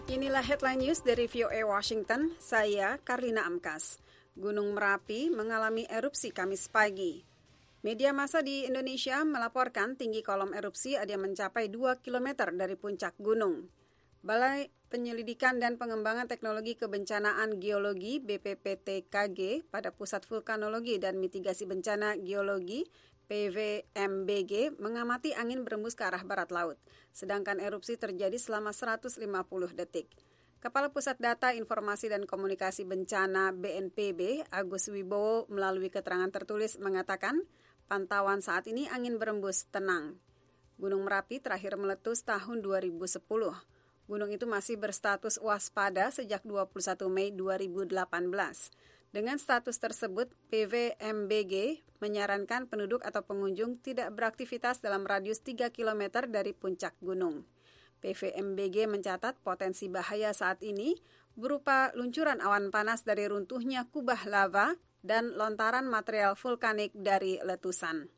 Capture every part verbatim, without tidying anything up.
Inilah headline news dari V O A Washington, saya Karlina Amkas. Gunung Merapi mengalami erupsi Kamis pagi. Media massa di Indonesia melaporkan tinggi kolom erupsi ada yang mencapai dua kilometer dari puncak gunung. Balai Penyelidikan dan Pengembangan Teknologi Kebencanaan Geologi B P P T K G pada Pusat Vulkanologi dan Mitigasi Bencana Geologi P V M B G mengamati angin berembus ke arah barat laut, sedangkan erupsi terjadi selama seratus lima puluh detik. Kepala Pusat Data Informasi dan Komunikasi Bencana B N P B, Agus Wibowo melalui keterangan tertulis mengatakan, pantauan saat ini angin berembus tenang. Gunung Merapi terakhir meletus tahun dua ribu sepuluh. Gunung itu masih berstatus waspada sejak dua puluh satu Mei dua ribu delapan belas. Dengan status tersebut, P V M B G menyarankan penduduk atau pengunjung tidak beraktivitas dalam radius tiga kilometer dari puncak gunung. P V M B G mencatat potensi bahaya saat ini berupa luncuran awan panas dari runtuhnya kubah lava dan lontaran material vulkanik dari letusan.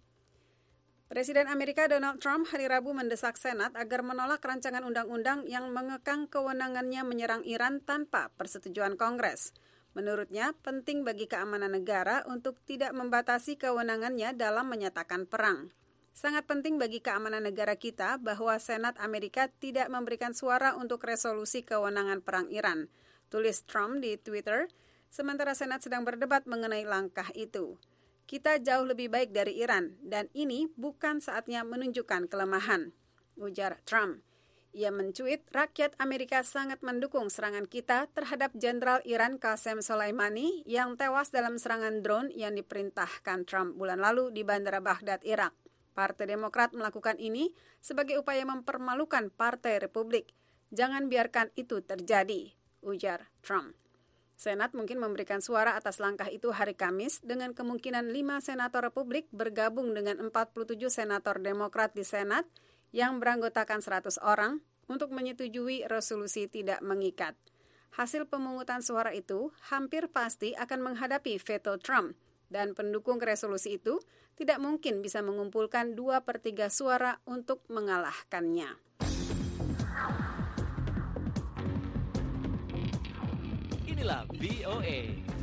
Presiden Amerika Donald Trump hari Rabu mendesak Senat agar menolak rancangan undang-undang yang mengekang kewenangannya menyerang Iran tanpa persetujuan Kongres. Menurutnya, penting bagi keamanan negara untuk tidak membatasi kewenangannya dalam menyatakan perang. Sangat penting bagi keamanan negara kita bahwa Senat Amerika tidak memberikan suara untuk resolusi kewenangan perang Iran, tulis Trump di Twitter, sementara Senat sedang berdebat mengenai langkah itu. Kita jauh lebih baik dari Iran, dan ini bukan saatnya menunjukkan kelemahan, ujar Trump. Ia mencuit, rakyat Amerika sangat mendukung serangan kita terhadap Jenderal Iran Qasem Soleimani yang tewas dalam serangan drone yang diperintahkan Trump bulan lalu di Bandara Baghdad, Irak. Partai Demokrat melakukan ini sebagai upaya mempermalukan Partai Republik. Jangan biarkan itu terjadi, ujar Trump. Senat mungkin memberikan suara atas langkah itu hari Kamis dengan kemungkinan lima senator Republik bergabung dengan empat puluh tujuh senator Demokrat di Senat yang beranggotakan seratus orang untuk menyetujui resolusi tidak mengikat. Hasil pemungutan suara itu hampir pasti akan menghadapi veto Trump dan pendukung resolusi itu tidak mungkin bisa mengumpulkan dua per tiga suara untuk mengalahkannya. Inilah V O A.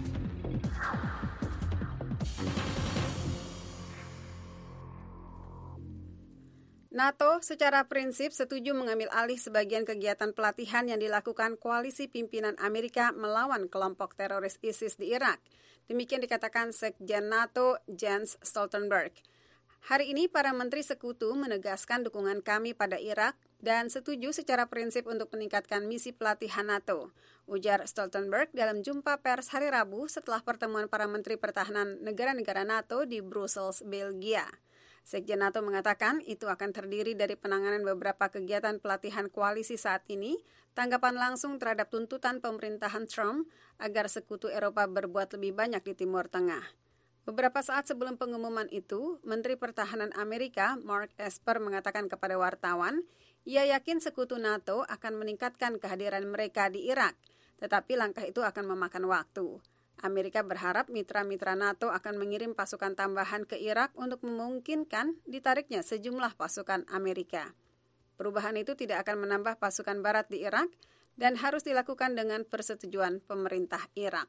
NATO secara prinsip setuju mengambil alih sebagian kegiatan pelatihan yang dilakukan koalisi pimpinan Amerika melawan kelompok teroris ISIS di Irak. Demikian dikatakan Sekjen NATO Jens Stoltenberg. Hari ini para menteri sekutu menegaskan dukungan kami pada Irak dan setuju secara prinsip untuk meningkatkan misi pelatihan NATO, ujar Stoltenberg dalam jumpa pers hari Rabu setelah pertemuan para menteri pertahanan negara-negara NATO di Brussels, Belgia. Sekjen NATO mengatakan itu akan terdiri dari penanganan beberapa kegiatan pelatihan koalisi saat ini, tanggapan langsung terhadap tuntutan pemerintahan Trump agar sekutu Eropa berbuat lebih banyak di Timur Tengah. Beberapa saat sebelum pengumuman itu, Menteri Pertahanan Amerika Mark Esper mengatakan kepada wartawan, ia yakin sekutu NATO akan meningkatkan kehadiran mereka di Irak, tetapi langkah itu akan memakan waktu. Amerika berharap mitra-mitra NATO akan mengirim pasukan tambahan ke Irak untuk memungkinkan ditariknya sejumlah pasukan Amerika. Perubahan itu tidak akan menambah pasukan barat di Irak dan harus dilakukan dengan persetujuan pemerintah Irak.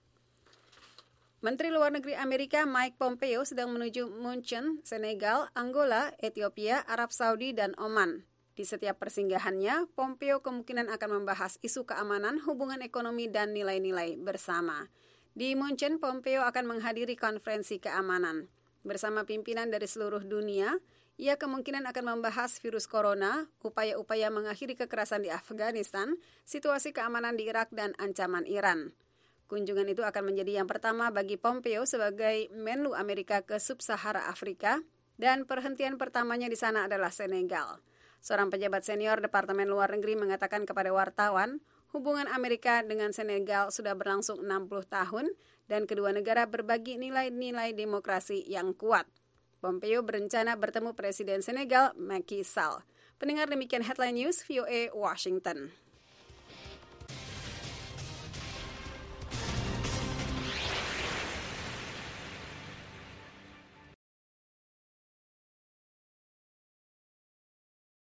Menteri Luar Negeri Amerika Mike Pompeo sedang menuju Munchen, Senegal, Angola, Ethiopia, Arab Saudi, dan Oman. Di setiap persinggahannya, Pompeo kemungkinan akan membahas isu keamanan, hubungan ekonomi, dan nilai-nilai bersama. Di Munchen, Pompeo akan menghadiri konferensi keamanan. Bersama pimpinan dari seluruh dunia, ia kemungkinan akan membahas virus corona, upaya-upaya mengakhiri kekerasan di Afghanistan, situasi keamanan di Irak, dan ancaman Iran. Kunjungan itu akan menjadi yang pertama bagi Pompeo sebagai Menlu Amerika ke Sub-Sahara Afrika, dan perhentian pertamanya di sana adalah Senegal. Seorang pejabat senior Departemen Luar Negeri mengatakan kepada wartawan, hubungan Amerika dengan Senegal sudah berlangsung enam puluh tahun dan kedua negara berbagi nilai-nilai demokrasi yang kuat. Pompeo berencana bertemu Presiden Senegal, Macky Sall. Pendengar, demikian Headline News V O A Washington.